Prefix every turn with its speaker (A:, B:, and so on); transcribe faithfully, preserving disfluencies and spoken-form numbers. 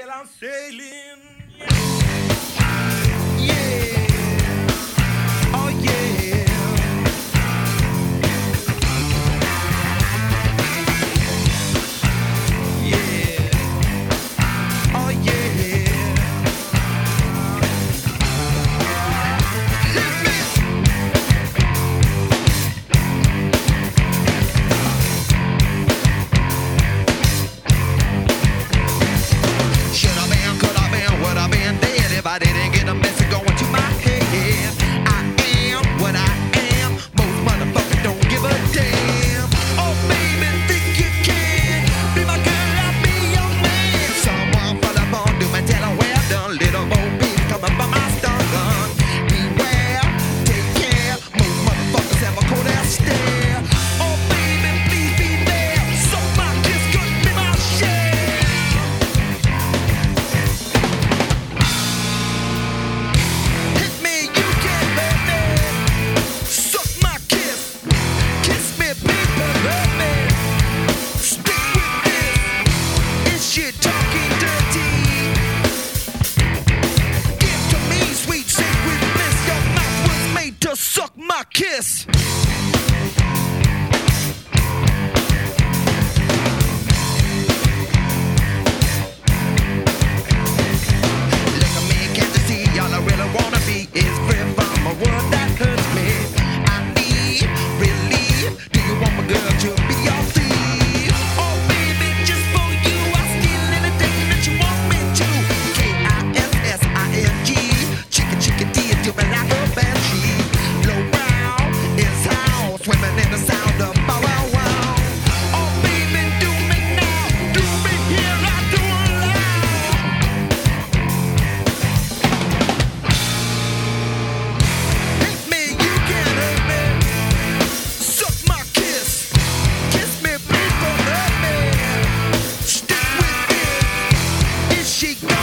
A: sail, I'm sailing.
B: Yeah. Oh yeah. Yeah. Oh yeah. Should I been, could I been, would I been dead if I didn't get a message going to my head? I am what I am. Most motherfuckers don't give a damn. Oh baby, think you can be my girl, I'll be your man. Someone pull up on, do my tell her well done. Little Bo Peep coming by my stun gun. Beware, take care. Most motherfuckers have a cold ass stare. Oh baby, please be there. So my kiss could be my share. Hit me, you can, baby. Suck my kiss. Kiss me, people, love me. Stick with this. Is she talking dirty? Give to me, sweet sacred bliss. Your mouth was made to suck my kiss. Look at me, can't you see? All I really wanna be is free from a world that hurts me. I need relief. Do you want my girl to be your thief? Oh baby, just for you, I'll steal anything that you want me to. K I S S I N G. Chicken, chicken, D, do me like a banshee. Low brow is how swimming in the sound of bow wow wow. Oh baby, do me now, do me here, I do it loud. Hit me, you can hurt me. Suck my kiss. Kiss me, people, love me. Stick with this. Is she